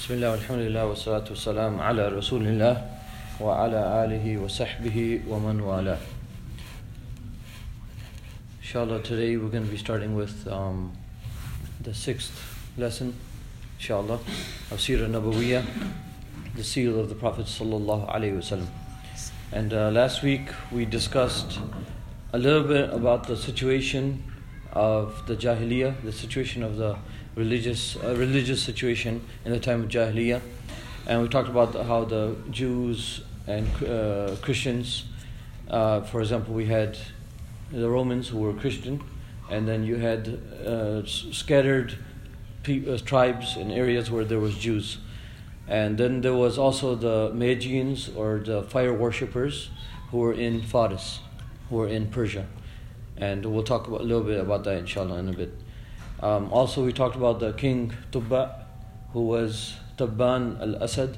Bismillah, alhamdulillah, wa salatu wa salam ala rasulillah wa ala alihi wa sahbihi wa man wala. Inshallah, today we're going to be starting with the sixth lesson, inshallah, of Seerah Nabawiyah, the seal of the Prophet sallallahu alaihi wasallam. And last week we discussed a little bit about the situation of the Jahiliyyah, the situation of the religious situation in the time of Jahiliyyah, and we talked about how the Jews and Christians, for example, we had the Romans who were Christian, and then you had scattered tribes in areas where there was Jews, and then there was also the Magians or the fire worshippers who were in Faris, who were in Persia, and we'll talk a little bit about that inshallah in a bit. Also, we talked about the king Tubba, who was Tabban al-Asad,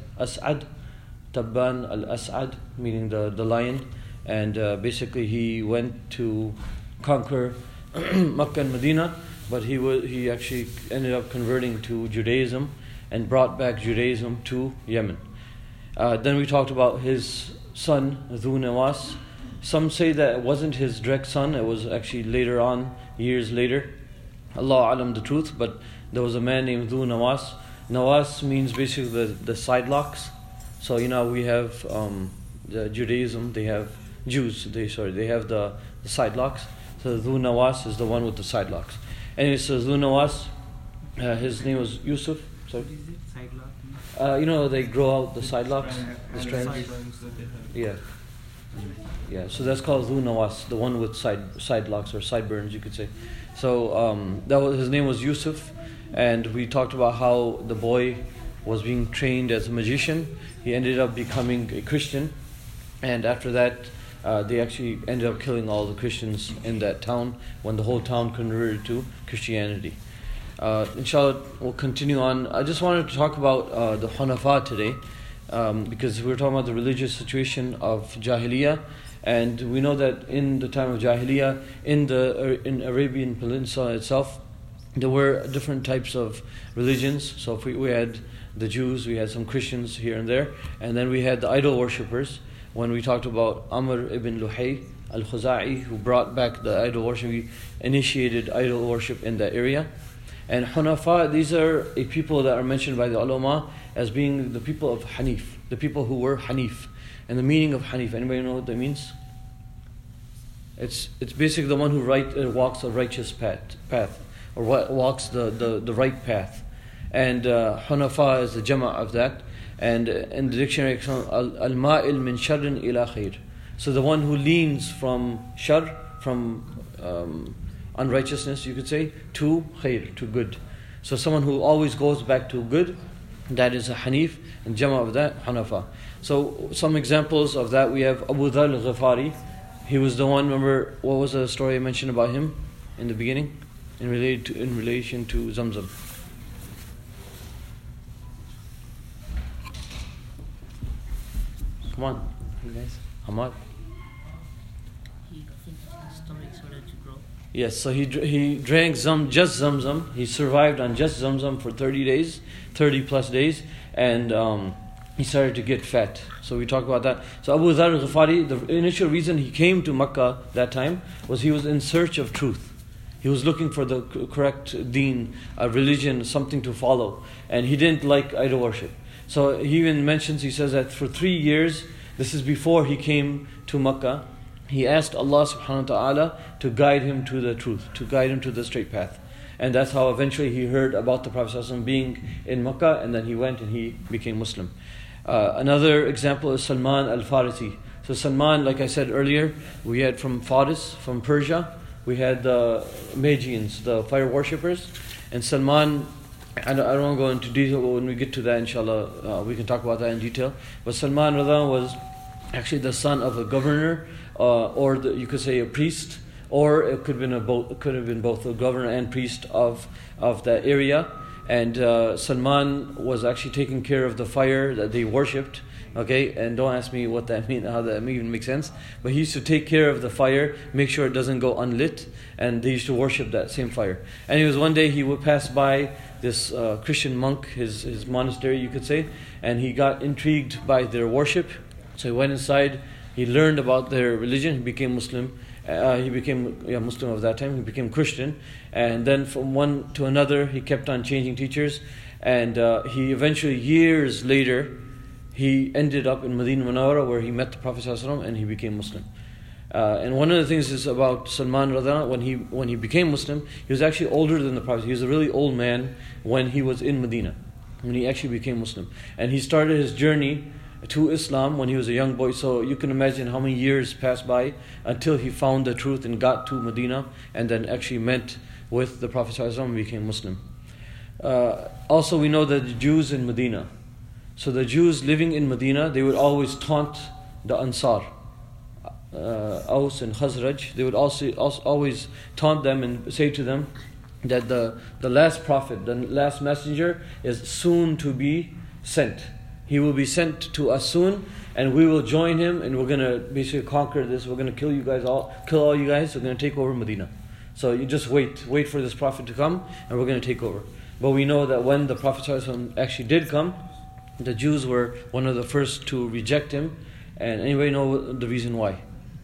Tabban al-Asad, meaning the lion, and basically he went to conquer Makkah and Medina, but he actually ended up converting to Judaism and brought back Judaism to Yemen. Then we talked about his son Dhu Nawas. Some say that it wasn't his direct son, it was actually later on, years later. Allah alam the truth, but there was a man named Dhu Nawas. Nawas means basically the side locks. So we have the Judaism, they have Jews, they have the side locks. So Dhu Nawas is the one with the side locks. Anyway, so Dhu Nawas, his name was Yusuf. Sorry? What is it? Side lock? They grow out the side locks, the strands. Yeah. Yeah, so that's called Dhu Nawas, the one with side locks or sideburns, you could say. So his name was Yusuf, and we talked about how the boy was being trained as a magician. He ended up becoming a Christian, and after that, they actually ended up killing all the Christians in that town when the whole town converted to Christianity. Inshallah, we'll continue on. I just wanted to talk about the Hunafa today, because we're talking about the religious situation of Jahiliyyah. And we know that in the time of Jahiliyyah, in Arabian Peninsula itself, there were different types of religions. So if we had the Jews, we had some Christians here and there, and then we had the idol worshippers. When we talked about Amr ibn Luhay al-Khuza'i, who brought back the idol worship, he initiated idol worship in that area. And Hunafa, these are a people that are mentioned by the ulama as being the people of Hanif, the people who were Hanif. And the meaning of Hanif, anybody know what that means? It's basically the one who walks a righteous path, or walks the right path. And Hunafa is the jama' of that. And in the dictionary, al-ma'il min sharrin ila khair. So the one who leans from shar, from unrighteousness, you could say, to khair, to good. So someone who always goes back to good, that is a Hanif, and jama' of that, Hunafa. So some examples of that, we have Abu Dhar al-Ghifari. He was the one, remember, what was the story I mentioned about him in the beginning? In relation to Zamzam. Come on, you guys. Hamad. I think his stomach started to grow. Yes, so he drank just Zamzam. He survived on just Zamzam for 30 plus days, and he started to get fat. So we talk about that. So Abu Dhar al-Ghifari, the initial reason he came to Makkah that time was he was in search of truth. He was looking for the correct deen, a religion, something to follow. And he didn't like idol worship. So he even mentions, he says that for 3 years, this is before he came to Makkah, he asked Allah subhanahu wa ta'ala to guide him to the truth, to guide him to the straight path. And that's how eventually he heard about the Prophet ﷺ being in Makkah, and then he went and he became Muslim. Another example is Salman al-Farisi. So Salman, like I said earlier, we had from Faris, from Persia, we had the Magians, the fire worshippers. And Salman, I don't want to go into detail, but when we get to that, inshallah, we can talk about that in detail. But Salman was actually the son of a governor, or you could say a priest, or it could have been both a governor and priest of that area. And Salman was actually taking care of the fire that they worshipped Okay, and don't ask me what that means, how that even makes sense. But he used to take care of the fire, make sure it doesn't go unlit, and they used to worship that same fire. And it was one day he would pass by this Christian monk, his monastery, you could say, and he got intrigued by their worship. So he went inside, he learned about their religion, he became Muslim. He became Muslim of that time, he became Christian. And then from one to another, he kept on changing teachers. And he eventually, years later, he ended up in Medina Munawwara where he met the Prophet ﷺ and he became Muslim. And one of the things is about Salman radhiyallahu anhu, when he became Muslim, he was actually older than the Prophet. He was a really old man when he was in Medina, when he actually became Muslim. And he started his journey to Islam when he was a young boy. So you can imagine how many years passed by until he found the truth and got to Medina and then actually met with the Prophet ﷺ and became Muslim. Also we know that the Jews in Medina, so the Jews living in Medina, they would always taunt the Ansar, Aus and Khazraj. They would also always taunt them and say to them that the last prophet, the last messenger is soon to be sent. He will be sent to us soon, and we will join him, and we're going to basically conquer this. We're going to kill all you guys. We're going to take over Medina. So you just wait for this prophet to come, and we're going to take over. But we know that when the Prophet ﷺ actually did come, the Jews were one of the first to reject him. And anybody know the reason why?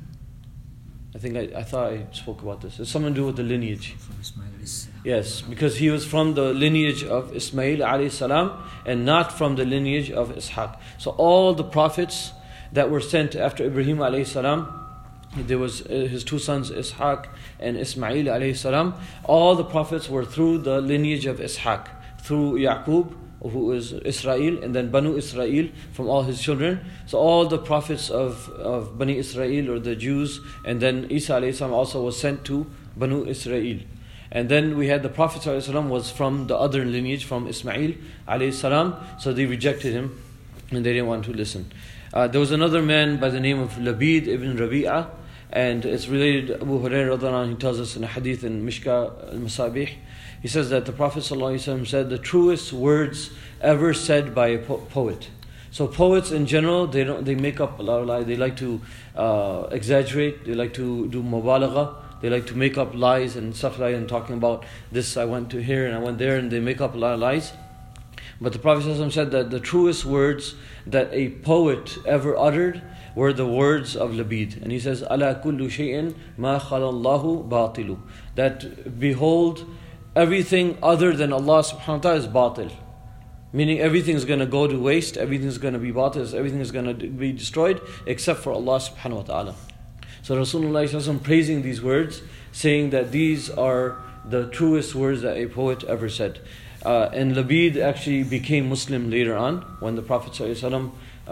I thought I spoke about this. It's something to do with the lineage. Yes, because he was from the lineage of Ismail alayhi salam and not from the lineage of Ishaq. So all the prophets that were sent after Ibrahim alayhi salam, there was his two sons Ishaq and Ismail alayhi salam. All the prophets were through the lineage of Ishaq, through Yaqub, who is Israel, and then Banu Israel from all his children. So all the prophets of Bani Israel, or the Jews, and then Isa alayhi salam also was sent to Banu Israel. And then we had the Prophet ﷺ was from the other lineage, from Ismail alayhi salam. So they rejected him and they didn't want to listen. There was another man by the name of Labid ibn Rabi'ah, and it's related. Abu Hurairah radhiyallahu anhu, he tells us in a hadith in Mishka al-Masabih. He says that the Prophet ﷺ said the truest words ever said by a poet. So poets in general, they make up a lot of lies. They like to exaggerate. They like to do mubalagha. They like to make up lies and stuff like that, and talking about this, I went to here and I went there, and they make up a lot of lies. But the Prophet ﷺ said that the truest words that a poet ever uttered were the words of Labid. And he says, "Ala kullu shay'in ma khalallahu batilu." That behold, everything other than Allah subhanahu wa ta'ala is batil. Meaning everything is going to go to waste, everything is going to be batil, everything is going to be destroyed except for Allah subhanahu wa ta'ala. So Rasulullah praising these words, saying that these are the truest words that a poet ever said. And Labid actually became Muslim later on when the Prophet ﷺ,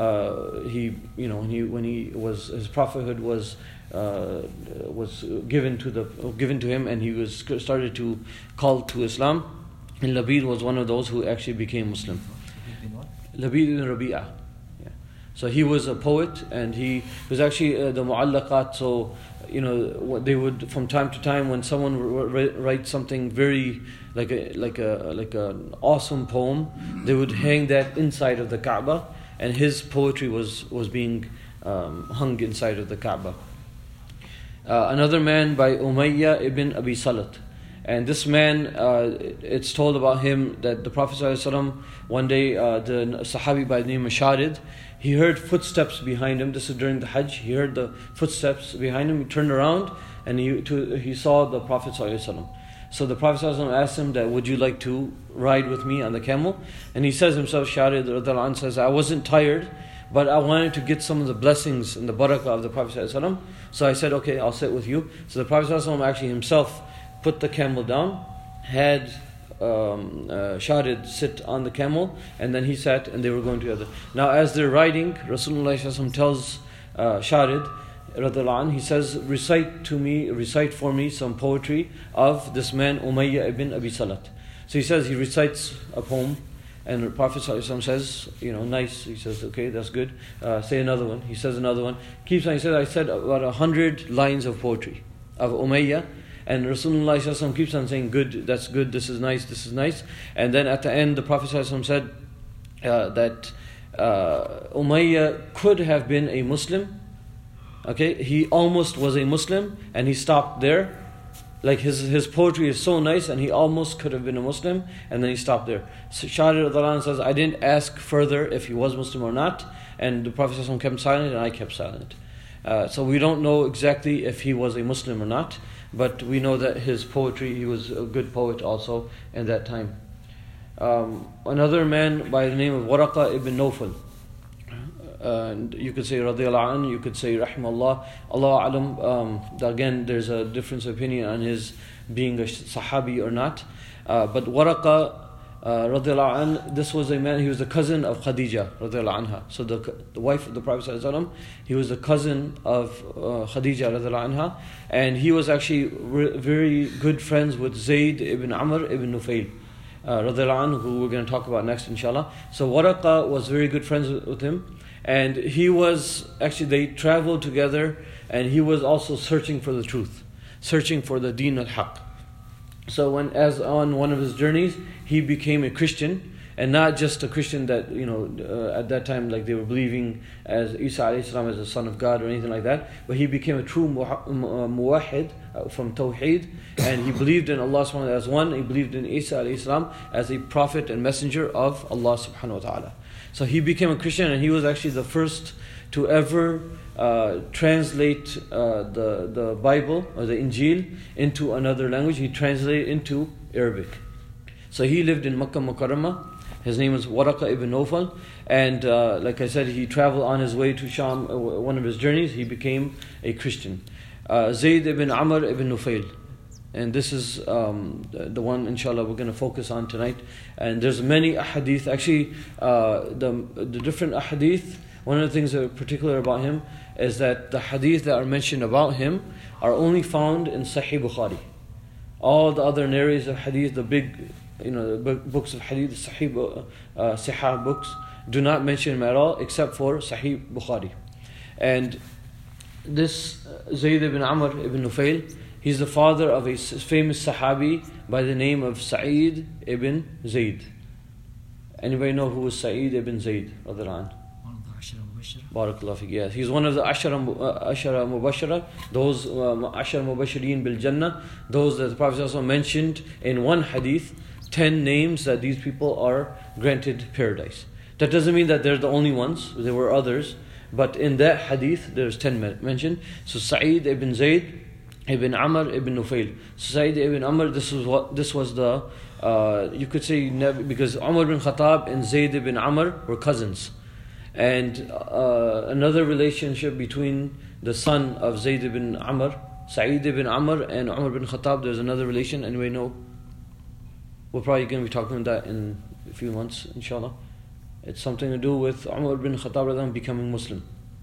his prophethood was given to him, and he was started to call to Islam. And Labid was one of those who actually became Muslim. Labid ibn Rabi'ah. So he was a poet, and he was actually the mu'allaqat. So they would, from time to time, when someone write something very like an awesome poem, they would hang that inside of the Kaaba, and his poetry was being hung inside of the Kaaba. Another man by Umayyah ibn Abi Salat. And this man, it's told about him that the Prophet ﷺ, one day, the Sahabi by the name of Sharid, he heard footsteps behind him. This is during the Hajj. He heard the footsteps behind him. He turned around and he saw the Prophet ﷺ. So the Prophet ﷺ asked him that, would you like to ride with me on the camel? And he says himself, Sharid radhiyallahu anhu says, I wasn't tired, but I wanted to get some of the blessings and the barakah of the Prophet ﷺ. So I said, okay, I'll sit with you. So the Prophet ﷺ actually himself put the camel down, had Sharid sit on the camel, and then he sat, and they were going together. Now as they're riding, Rasulullah tells Sharid radhiyallahu anhu, he says, recite for me some poetry of this man Umayyah ibn Abi Salat. So he says, he recites a poem, and the Prophet ﷺ says, nice. He says, okay, that's good. Say another one. He says another one. Keeps on. He says, I said about 100 lines of poetry of Umayyah. And Rasulullah ﷺ keeps on saying, good, that's good, this is nice, this is nice. And then at the end, the Prophet ﷺ said that Umayyah could have been a Muslim. Okay, he almost was a Muslim and he stopped there. Like his poetry is so nice and he almost could have been a Muslim and then he stopped there. So Shari radhiyallahu anhu says, I didn't ask further if he was Muslim or not, and the Prophet ﷺ kept silent and I kept silent. So we don't know exactly if he was a Muslim or not, but we know that his poetry, he was a good poet also in that time. Another man by the name of Waraqa ibn Nawfal. You could say radiyallahu anhu, you could say rahimahullah, Allah alam. Again, there's a difference of opinion on his being a sahabi or not. But Waraqa radiyallahu anhu, this was a man, he was the cousin of Khadija radiyallahu anha. So the wife of the Prophet sallallahu alaihi wasallam, he was the cousin of Khadija radiyallahu anha, and he was actually very good friends with Zayd ibn Amr ibn Nufayl radiyallahu anhu, who we're going to talk about next inshallah. So Waraqa was very good friends with him. And he was, actually they traveled together, and he was also searching for the truth, searching for the deen al-haq. So as on one of his journeys, he became a Christian, and not just a Christian that, at that time, like they were believing as Isa alayhi salam as the son of God or anything like that, but he became a true muwahid from Tawheed, and he believed in Allah subhanahu wa ta'ala as one, he believed in Isa alayhi salam as a prophet and messenger of Allah subhanahu wa ta'ala. So he became a Christian, and he was actually the first to ever translate the Bible or the Injil into another language. He translated into Arabic. So he lived in Makkah Mukarramah. His name was Waraqa ibn Nawfal, and like I said, he traveled on his way to Sham. One of his journeys, he became a Christian. Zayd ibn Amr ibn Nufayl. And this is the one, inshallah, we're going to focus on tonight. And there's many ahadith. Actually, the different ahadith, one of the things that are particular about him is that the hadith that are mentioned about him are only found in Sahih Bukhari. All the other narrators of hadith, the big, the books of hadith, the Sahih books, do not mention him at all except for Sahih Bukhari. And this Zayd ibn Amr ibn Nufayl, he's the father of a famous Sahabi by the name of Sa'id ibn Zayd. Anybody know who was Sa'id ibn Zayd? One of the Ashara Mubashara. Barakallahu fiqh. Yes, he's one of the Ashara Mubashara, those Ashara Mubashirin bil Jannah, those that the Prophet also mentioned in one hadith, 10 names that these people are granted paradise. That doesn't mean that they're the only ones, there were others, but in that hadith there's 10 mentioned. So Sa'id ibn Zayd Ibn Amr ibn Nufayl. Sa'id ibn Amr, this was the, you could say, because Umar ibn Khattab and Zayd ibn Amr were cousins. And another relationship between the son of Zayd ibn Amr, Sa'id ibn Amr, and Umar ibn Khattab, there's another relation. Anybody know? We're probably going to be talking about that in a few months, inshallah. It's something to do with Umar ibn Khattab becoming Muslim.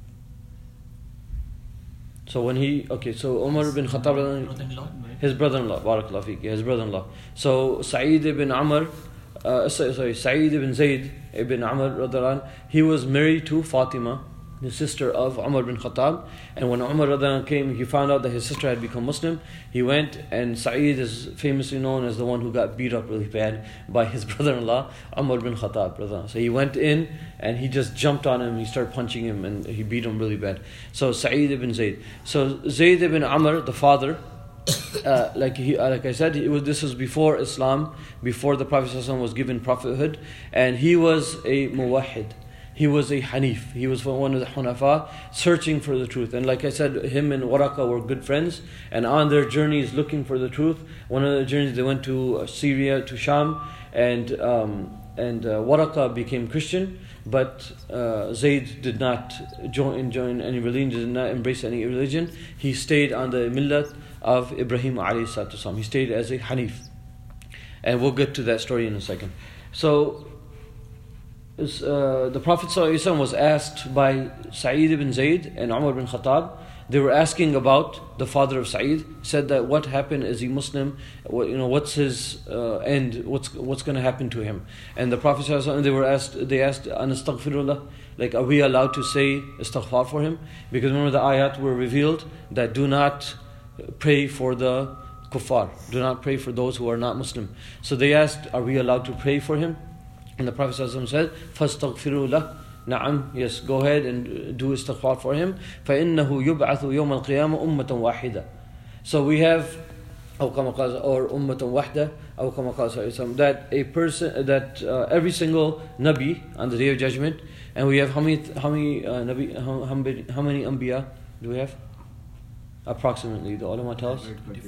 So when so Umar ibn Khattab, his brother-in-law, barakallahu fiqh, his brother-in-law. So Sa'id ibn Amr, Sa'id ibn Zayd ibn Amr, he was married to Fatima, the sister of Umar ibn Khattab. And when Umar came, he found out that his sister had become Muslim. He went, and Sa'id is famously known as the one who got beat up really bad by his brother-in-law, Umar ibn Khattab. So he went in and he just jumped on him, he started punching him, and he beat him really bad. So Sa'id ibn Zayd. So Zayd ibn Amr, the father, like I said, this was before Islam, before the Prophet ﷺ was given prophethood, and he was a muwahid. He was a Hanif. He was one of the Hunafa, searching for the truth. And like I said, him and Waraqa were good friends. And on their journeys looking for the truth, one of the journeys they went to Syria, to Sham, and Waraqa became Christian. But Zayd did not join any religion, did not embrace any religion. He stayed on the millat of Ibrahim alayhi salatu wasalam. He stayed as a Hanif. And we'll get to that story in a second. So the Prophet ﷺ was asked by Sa'id ibn Zayd and Umar ibn Khattab. They were asking about the father of Sa'id. Said that what happened, is he Muslim? What's his end? What's going to happen to him? And the Prophet ﷺ, they asked, Anastaghfirullah, like, are we allowed to say istighfar for him? Because remember the ayat were revealed that do not pray for the kuffar, do not pray for those who are not Muslim. So they asked, are we allowed to pray for him? And the Prophet ﷺ said, فَاسْتَغْفِرُوا لَهُ, Na'am, yes, go ahead and do istighfar for him. فَإِنَّهُ يُبْعَثُ يَوْمَ الْقِيَامَةِ أُمَّةً وَاحِدًا. So we have, or ummatan wahda, that a person, that every single Nabi on the Day of Judgment, and we have how many Anbiya do we have? Approximately, the ulama tells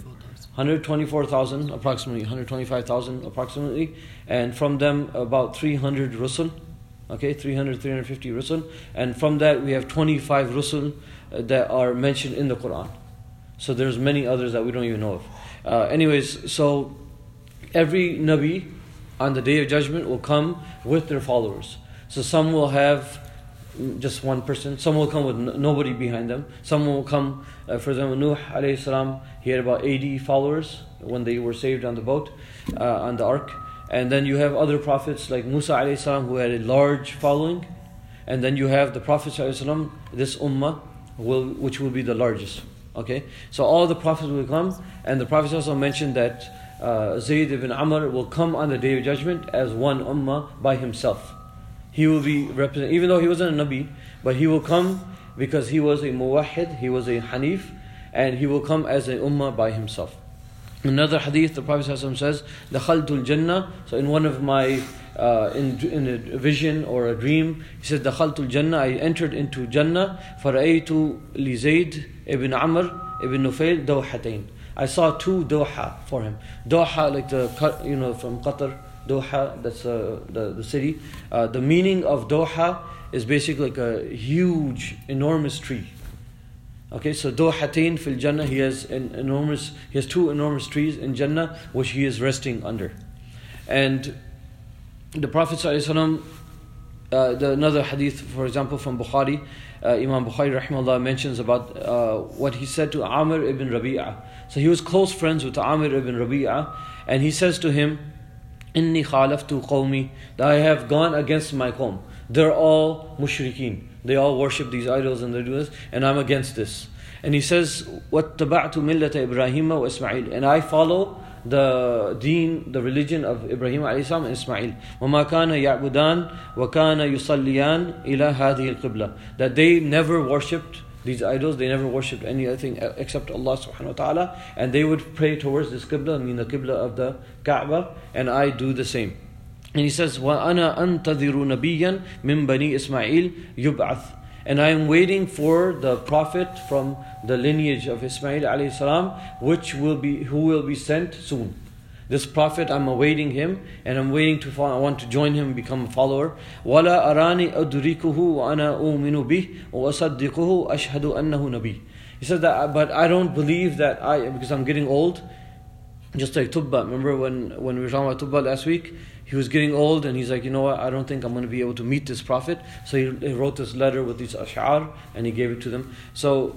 124,000, approximately 125,000, approximately, and from them about 300 Rusul. Okay, 350 Rusul, and from that we have 25 Rusul that are mentioned in the Quran. So there's many others that we don't even know of. Anyways, so every Nabi on the Day of Judgment will come with their followers. So some will have just one person, some will come with nobody behind them, some will come, for example, Nuh alayhi salam, he had about 80 followers when they were saved on the boat, on the ark. And then you have other prophets like Musa alayhi salam, who had a large following. And then you have the Prophet alayhi salam, this ummah, which will be the largest. Okay, so all the prophets will come, and the Prophet also mentioned that Zayd ibn Amr will come on the Day of Judgment as one ummah by himself. He will be represented, even though he wasn't a Nabi, but he will come because he was a muwahhid, he was a Hanif, and he will come as a ummah by himself. Another hadith, the Prophet says, "Dakhaltul Jannah." So in one of my, in a vision or a dream, he said, "Dakhaltul Jannah." I entered into Jannah. فَرَأَيْتُ لِزَيْدِ ibn Amr ibn Nufail dawhatayn. I saw two Doha for him. Doha, like the, from Qatar, Doha, that's the city. The meaning of Doha is basically like a huge, enormous tree. Okay, so Dohatayn fil Jannah, he has two enormous trees in Jannah which he is resting under. And the Prophet ﷺ, another hadith, for example, from Bukhari, Imam Bukhari rahimahullah mentions about what he said to Amir ibn Rabi'ah. So he was close friends with Amir ibn Rabi'ah, and he says to him, "Inni khalaftu qawmi," that I have gone against my qawm. They're all mushrikeen. They all worship these idols and they do this, and I'm against this. And he says, وَاتَّبَعْتُ مِلَّةَ إِبْرَاهِيمَ وَإِسْمَعِيلَ, and I follow the deen, the religion of Ibrahim alayhi salam and Ismail. وَمَا كَانَ يَعْبُدَانِ وَكَانَ يُصَلِّيَانِ إِلَى هَذِهِ الْقِبْلَةِ, that they never worshipped these idols, they never worshipped anything except Allah subhanahu wa ta'ala, and they would pray towards this qibla, I mean the qibla of the Kaaba, and I do the same. And he says, وَأَنَا أَنْتَظِرُ نَبِيًّا مِنْ بَنِي إِسْمَعِيلِ يُبْعَث, and I am waiting for the prophet from the lineage of Ismail alayhi salam, who will be sent soon. This prophet, I'm awaiting him, and I'm waiting to follow. I want to join him, become a follower. وَلَا أَرَانِي أَدْرِكُهُ وَأَنَا أُؤْمِنُ بِهِ وَأَصَدِّقُهُ أَشْهَدُ أَنَّهُ نَبِيٌّ. He said that, but I don't believe that because I'm getting old. Just like Tubba, remember when we were talking about Tubba last week? He was getting old and he's like, you know what, I don't think I'm going to be able to meet this prophet. So he wrote this letter with these ash'ar and he gave it to them. So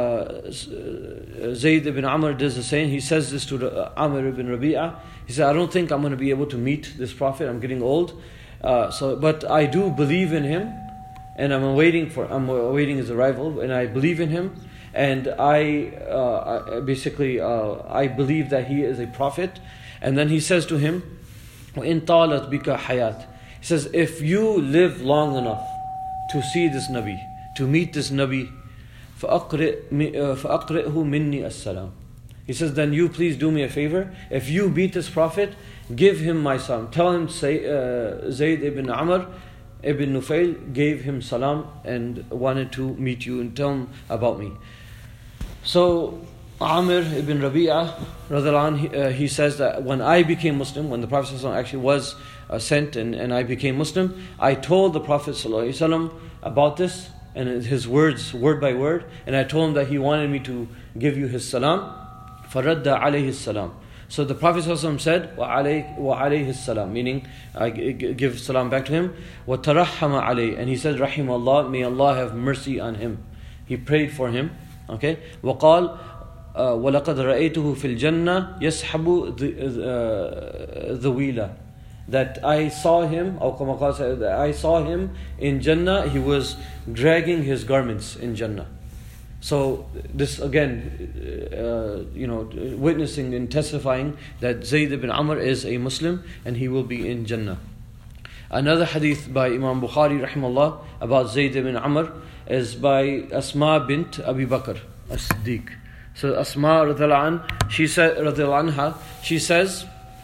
Zayd ibn Amr does the same. He says this to Amr ibn Rabi'ah. He said, I don't think I'm going to be able to meet this prophet. I'm getting old. But I do believe in him, and I'm awaiting his arrival, and I believe in him. And I believe that he is a prophet. And then he says to him, وَإِن طَالَتْ بِكَ حَيَاتٍ, he says, if you live long enough to see this Nabi, to meet this Nabi, فَأَقْرِئْهُ مِنِّي السَّلَامِ, he says, then you please do me a favor. If you meet this prophet, give him my salam. Tell him, Zayd ibn Amr ibn Nufail gave him salam and wanted to meet you and tell him about me. So Amir ibn Rabi'ah, he says that when I became Muslim, when the Prophet ﷺ actually was sent and I became Muslim, I told the Prophet ﷺ about this and his words, word by word, and I told him that he wanted me to give you his salam. فَرَدَّ عَلَيْهِ السَّلَامِ. So the Prophet ﷺ said, وَعَلَيْهِ السَّلَامِ, meaning I give salam back to him. وَتَرَحَّمَ عَلَيْهِ, and he said, رَحِمَ اللَّهِ, may Allah have mercy on him. He prayed for him. Okay. وَقَالَ وَلَقَدْ رَأَيْتُهُ فِي الْجَنَّةِ يَسْحَبُ ذَوِيلًا, that I saw him, I saw him in Jannah, he was dragging his garments in Jannah. So this again, witnessing and testifying that Zayd ibn Amr is a Muslim and he will be in Jannah. Another hadith by Imam Bukhari rahimahullah about Zayd ibn Amr is by Asma bint Abi Bakr as-Siddiq. So Asma radiallahu anha, she says,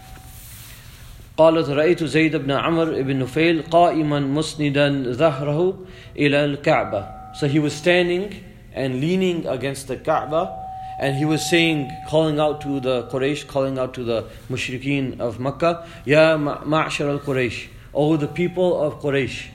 قالت رأيت زيد بن عمرو بن نفيل قائما مسندا ظهره إلى الكعبة. So he was standing and leaning against the Kaaba, and he was saying, calling out to the Quraysh, calling out to the mushrikeen of Makkah, Ya ma'ashar al-Quraysh, O the people of Quraysh,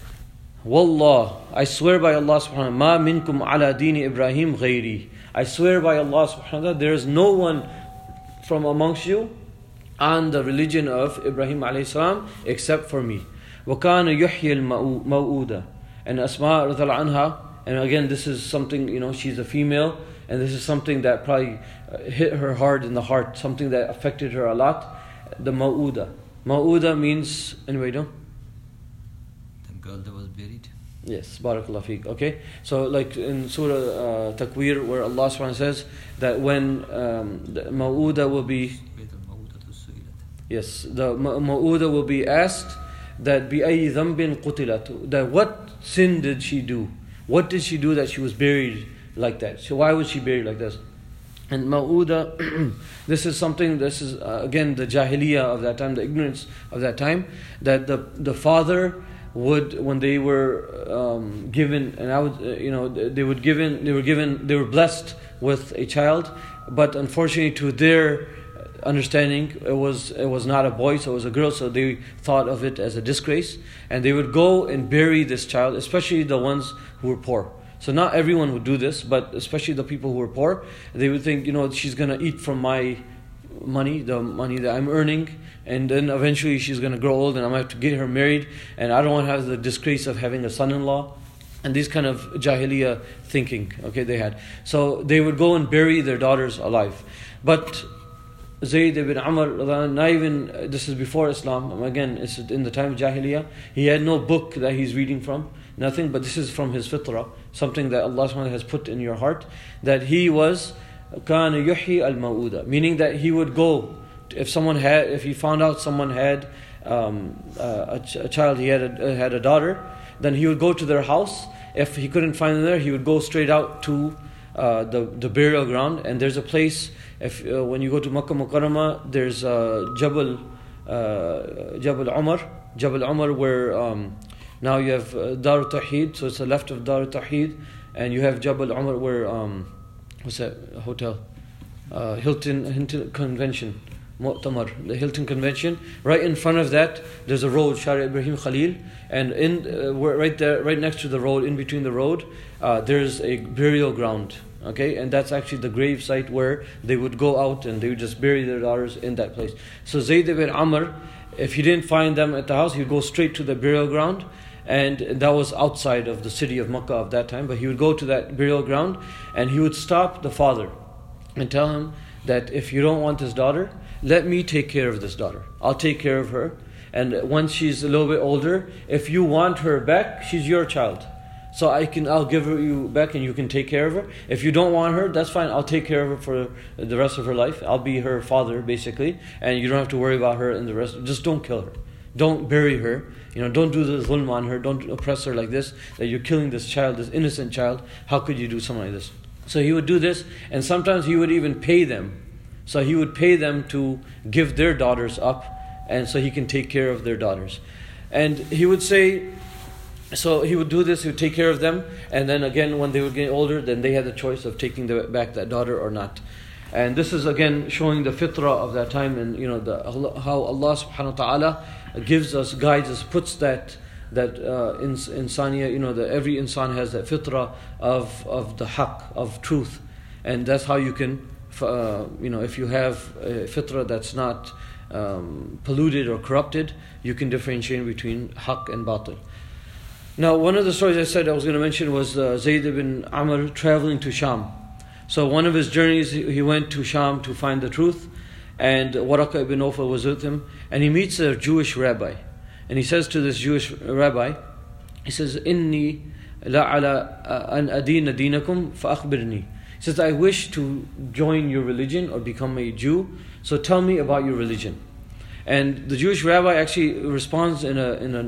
Wallah, I swear by Allah subhanahu wa ta'ala, ma minkum ala dini Ibrahim ghayri. I swear by Allah subhanahu wa ta'ala, there is no one from amongst you on the religion of Ibrahim alayhi salam except for me. وَكَانَ يُحْيِي الْمَوْءُودَ. And Asma radiallahu anha, and again this is something, she's a female, and this is something that probably hit her hard in the heart, something that affected her a lot. The ma'uda. Ma'uda means, anyway, no? The girl that was buried. Yes, barakallah fiqh. Okay, so like in Surah Takwir, where Allah subhanahu says that when the ma'uda will be, yes, the ma'uda will be asked that بِأَيِّ ذَنْبٍ قُتِلَتْ, that what sin did she do? What did she do that she was buried like that? So why was she buried like this? And ma'uda, this is again the jahiliyyah of that time, the ignorance of that time, that the father would, when they were given, and they were blessed with a child, but unfortunately to their understanding it was not a boy, so it was a girl, so they thought of it as a disgrace, and they would go and bury this child, especially the ones who were poor. So not everyone would do this, but especially the people who were poor, they would think, she's going to eat from my money, the money that I'm earning, and then eventually she's going to grow old and I'm going to have to get her married, and I don't want to have the disgrace of having a son-in-law. And these kind of jahiliyyah thinking, they had. So they would go and bury their daughters alive. But Zayd ibn Amr, not even, this is before Islam, again, it's in the time of Jahiliyyah, he had no book that he's reading from, nothing, but this is from his fitrah, something that Allah subhanahu has put in your heart, that he was, كَانَ يُحْيِي الْمَوْءُودَ, meaning that he would go, if he found out someone had a child, he had a daughter, then he would go to their house. If he couldn't find them there, he would go straight out to the burial ground, and there's a place, when you go to Makkah Mukarramah, there's Jabal Umar, where now you have Dar Tawheed, so it's the left of Dar Tawheed, and you have Jabal Umar where what's that hotel? Hilton Convention, Mu'tamar, the Hilton Convention. Right in front of that, there's a road, Shari Ibrahim Khalil, and right there, right next to the road, in between the road, there's a burial ground. And that's actually the grave site where they would go out and they would just bury their daughters in that place. So Zayd ibn Amr, if he didn't find them at the house, he'd go straight to the burial ground, and that was outside of the city of Makkah of that time. But he would go to that burial ground and he would stop the father and tell him that if you don't want this daughter, let me take care of this daughter. I'll take care of her, and once she's a little bit older, if you want her back, she's your child. So I'll give you back and you can take care of her. If you don't want her, that's fine. I'll take care of her for the rest of her life. I'll be her father, basically. And you don't have to worry about her and the rest. Just don't kill her. Don't bury her. Don't do the zulm on her. Don't oppress her like this, that you're killing this child, this innocent child. How could you do something like this? So he would do this, and sometimes he would even pay them. So he would pay them to give their daughters up, and so he can take care of their daughters. And he would say, so he would do this, he would take care of them, and then again when they would get older, then they had the choice of taking back that daughter or not. And this is again showing the fitrah of that time, and how Allah subhanahu wa ta'ala gives us, guides us, puts that insaniya, that every insan has that fitrah of the haqq, of truth. And that's how you can, if you have a fitrah that's not polluted or corrupted, you can differentiate between haqq and batil. Now, one of the stories I said I was going to mention was Zayd ibn Amr traveling to Sham. So one of his journeys, he went to Sham to find the truth, and Waraka ibn Nawfal was with him, and he meets a Jewish rabbi. And he says to this Jewish rabbi, he says, "Inni la ala an adina dinakum fa akhbirni." He says, I wish to join your religion or become a Jew, so tell me about your religion. And the Jewish rabbi actually responds in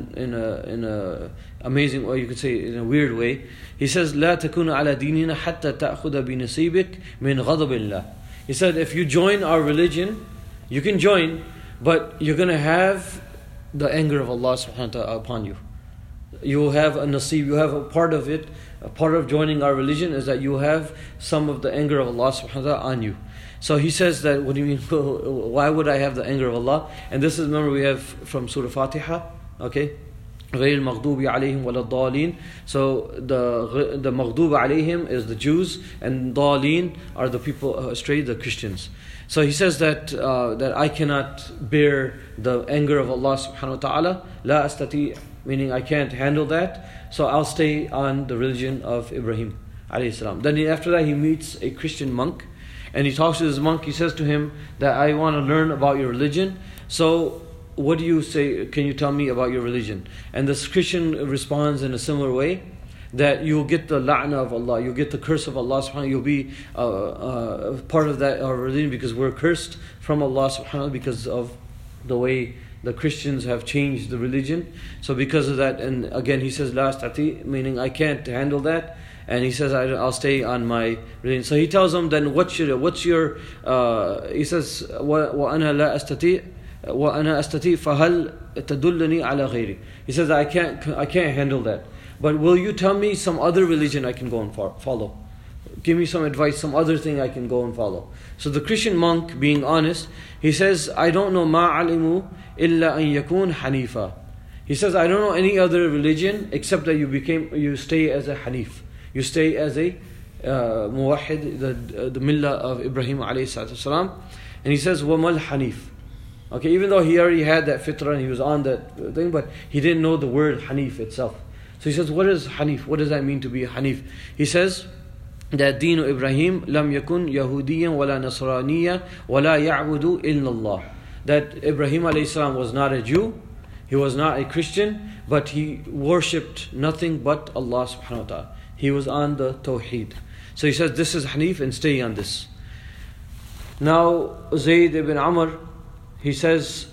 a amazing way, you could say in a weird way. He says, لا تكون على ديننا حتى تأخذ بنصيبك من غضب الله. He said, if you join our religion, you can join, but you're going to have the anger of Allah subhanahu wa ta'ala upon you. You will have a nasib, you have a part of it. A part of joining our religion is that you have some of the anger of Allah subhanahu wa ta'ala on you. So he says that, what do you mean, why would I have the anger of Allah? And this is, remember, we have from Surah Fatiha, okay? غير المغضوب عليهم ولا الضالين. So the مغضوب عليهم is the Jews, and ضالين are the people astray, the Christians. So he says that I cannot bear the anger of Allah subhanahu wa ta'ala. لا أستطيع, meaning I can't handle that. So I'll stay on the religion of Ibrahim alayhi salam. Then after that he meets a Christian monk, and he talks to this monk. He says to him that I want to learn about your religion. So what do you say? Can you tell me about your religion? And this Christian responds in a similar way, that you'll get the la'na of Allah, you'll get the curse of Allah subhanahu wa ta'ala, you'll be part of that religion, because we're cursed from Allah subhanahu wa ta'ala because of the way the Christians have changed the religion. So because of that, and again he says la astati, meaning I can't handle that, and he says I'll stay on my religion. So he tells them, then what's your he says wa ana la astati wa ana astati fahal tadullani ala ghairi. He says I can't handle that, but will you tell me some other religion I can go and follow? Give me some advice, some other thing I can go and follow. So the Christian monk, being honest, he says, I don't know ma alimu illa an yakun hanifa. He says, I don't know any other religion except that you stay as a hanif. You stay as a muwahid, the millah of Ibrahim alayhi salatu wasalam. And he says, wamal hanif. Okay, even though he already had that fitrah and he was on that thing, but he didn't know the word hanif itself. So he says, what is hanif? What does that mean to be a hanif? He says that Deen Ibrahim lam yakun Yahudiyan wala Nasraniya wala ya'budu illa Allah. That Ibrahim alayhi salam was not a Jew, he was not a Christian, but he worshipped nothing but Allah subhanahu wa ta'ala. He was on the Tawheed. So he says this is hanif, and stay on this. Now Zayd ibn Amr, he says,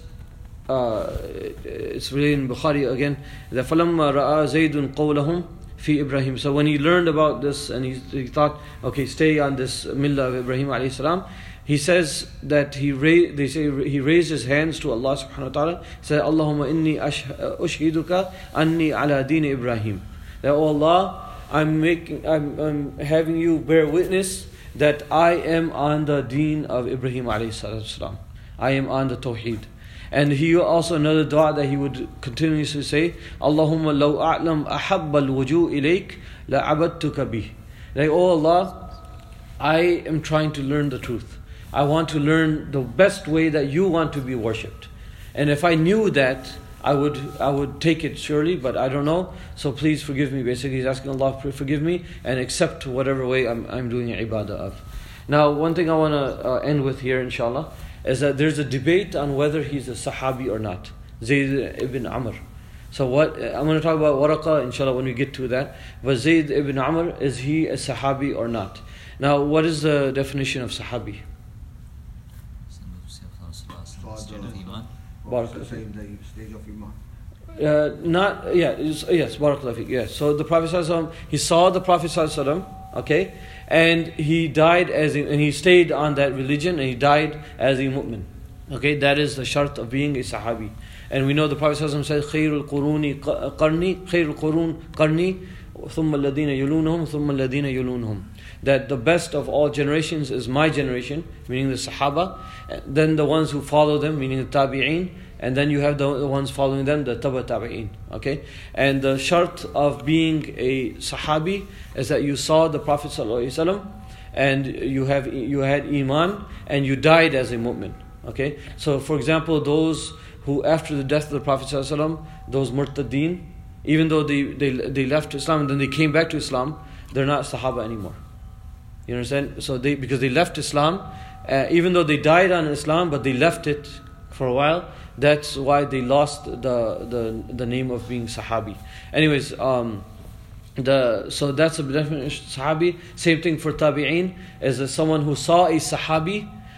it's really in Bukhari again, that فَلَمَّا رَأَى زَيْدٌ قَوْلَهُمْ fi Ibrahim. So when he learned about this and he thought, okay, stay on this millah of Ibrahim alayhi salam, he says that he raised his hands to Allah subhanahu wa ta'ala. He said, Allahumma inni ushhiduka anni ala deen Ibrahim. That, oh Allah, I'm having you bear witness that I am on the deen of Ibrahim alayhi salam. I am on the Tawheed. And he also, another dua that he would continuously say, Allahumma law a'lam ahabba al-wuju' ilayk la'abadtuka bih. Like, oh Allah, I am trying to learn the truth. I want to learn the best way that you want to be worshipped. And if I knew that, I would take it surely, but I don't know. So please forgive me. Basically, he's asking Allah to forgive me and accept whatever way I'm doing ibadah of. Now, one thing I want to end with here, inshallah, is that there's a debate on whether he's a Sahabi or not. Zayd ibn Amr. So I'm going to talk about Waraqa, inshallah, when we get to that. But Zayd ibn Amr, is he a Sahabi or not? Now, what is the definition of Sahabi? Stage of Iman. Yes, Barakallahu Fiqh, yes. So the Prophet ﷺ, he saw the Prophet ﷺ, okay, and he died and he stayed on that religion, and he died as a mu'min. Okay, that is the shart of being a Sahabi. And we know the Prophet ﷺ said, خَيْرُ الْقُرُونِ قَرْنِي خَيْرُ الْقُرُونِ قَرْنِي ثُمَّ الَّذِينَ يُلُونَهُمْ ثُمَّ الَّذِينَ يُلُونَهُمْ. That the best of all generations is my generation, meaning the Sahaba, then the ones who follow them, meaning the Tabi'een, and then you have the ones following them, the Taba Tabi'een. Okay? And the shart of being a Sahabi is that you saw the Prophet ﷺ, and you had Iman, and you died as a mu'min. Okay? So for example, those who after the death of the Prophet ﷺ, those murtadeen, even though they left Islam and then they came back to Islam, they're not Sahaba anymore. You understand? So because they left Islam, even though they died on Islam, but they left it for a while, that's why they lost the name of being Sahabi. Anyways, so that's the definition of Sahabi. Same thing for Tabi'een, is someone who saw a Sahabi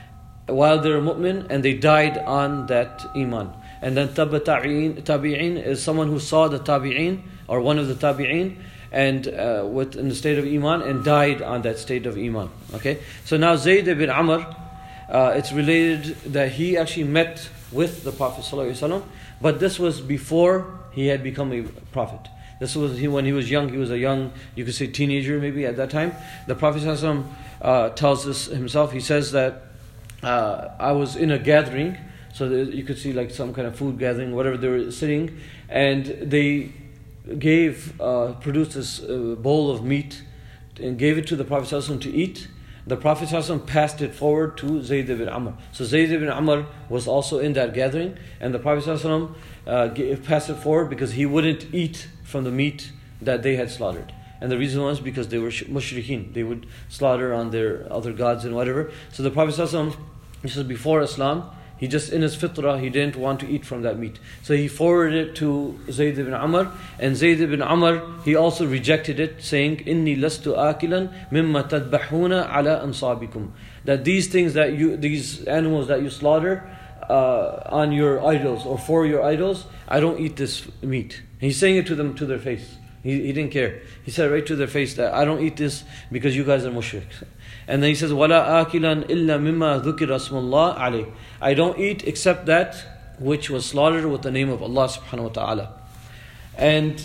while they were mu'min, and they died on that iman. And then tabi'in is someone who saw the tabi'in, or one of the tabi'in, and in the state of iman, and died on that state of iman. Okay, so now Zayd ibn Amr, it's related that he actually met with the Prophet ﷺ, but this was before he had become a prophet. This was when he was young. He was a young, you could say, teenager maybe at that time. The Prophet ﷺ tells us himself. He says that I was in a gathering, so you could see like some kind of food gathering, whatever they were sitting, and they produced this bowl of meat and gave it to the Prophet ﷺ to eat. The Prophet ﷺ passed it forward to Zayd ibn Amr. So Zayd ibn Amr was also in that gathering, and the Prophet ﷺ passed it forward because he wouldn't eat from the meat that they had slaughtered. And the reason was because they were mushrikeen. They would slaughter on their other gods and whatever. So the Prophet ﷺ, this was before Islam, he just in his fitrah, he didn't want to eat from that meat. So he forwarded it to Zayd ibn Amr, and Zayd ibn Amr, he also rejected it, saying, "Inni lastu akilan mimma tadbahuna ala ansabikum." That these things these animals that you slaughter on your idols or for your idols, I don't eat this meat. He's saying it to them to their face. He didn't care. He said right to their face that I don't eat this because you guys are mushriks. And then he says, "Wala akilan illa mimma dhukira asmullah alayh." I don't eat except that which was slaughtered with the name of Allah subhanahu wa ta'ala. And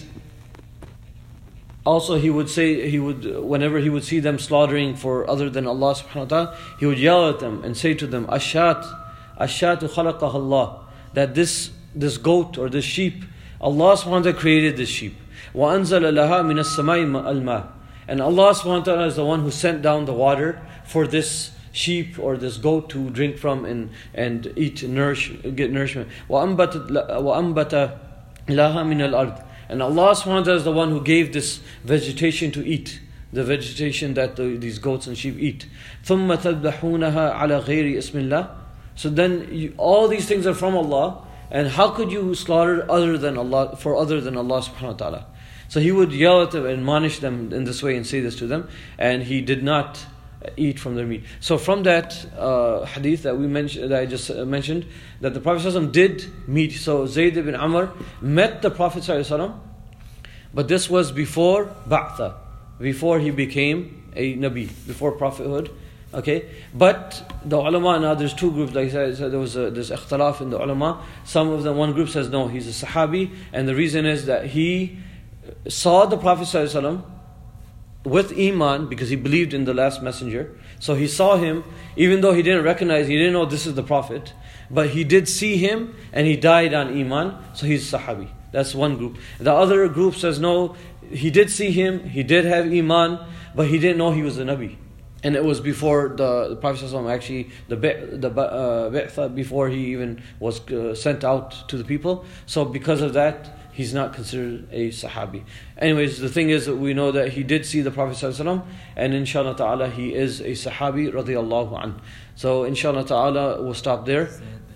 also he would whenever he would see them slaughtering for other than Allah subhanahu wa ta'ala, he would yell at them and say to them, Ashatu khalaqaha Allah, that this goat or this sheep, Allah subhanahu wa ta'ala created this sheep. وَأَنزَلَ لَهَا مِنَ السَّمَاءِ الْمَاءِ. And Allah subhanahu wa ta'ala is the one who sent down the water for this sheep or this goat to drink from and eat, get nourishment. وَأَنْبَتَ لَهَا مِنَ الْأَرْضِ. And Allah subhanahu wa ta'ala is the one who gave this vegetation to eat, the vegetation that these goats and sheep eat. ثُمَّ تَذْبَحُونَهَا عَلَى غَيْرِ اسْمِ اللَّهِ. So then all these things are from Allah, and how could you slaughter other than Allah subhanahu wa ta'ala? So he would yell at them and admonish them in this way and say this to them, and he did not eat from their meat. So from that hadith that I just mentioned, that the Prophet ﷺ did meet. So Zayd ibn Amr met the Prophet ﷺ, but this was before Ba'tha, before he became a Nabi, before prophethood. Okay, but the ulama, now there's two groups. Like I said, there was this ikhtilaf in the ulama. Some of them, one group says no, he's a Sahabi, and the reason is that he saw the Prophet ﷺ with Iman because he believed in the last messenger. So he saw him, even though he didn't know this is the Prophet, but he did see him and he died on Iman, so he's Sahabi. That's one group. The other group says no, he did see him, he did have Iman, but he didn't know he was a Nabi. And it was before the Prophet ﷺ actually, the Bi'tha, before he even was sent out to the people. So because of that, he's not considered a Sahabi. Anyways, the thing is that we know that he did see the Prophet ﷺ, and inshallah ta'ala he is a Sahabi radiyallahu anhu. So inshallah ta'ala we'll stop there.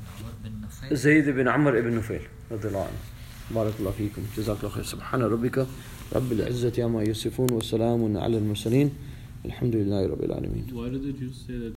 Zayd ibn Amr ibn Nufail radiyallahu anhu. Barakallahu feekum. Jazakallahu khair. Subhana rabbika rabbil izzati amma yasifun wa salamun ala al-mursaleen. Alhamdulillahi rabbil alameen. Why did the Jews say that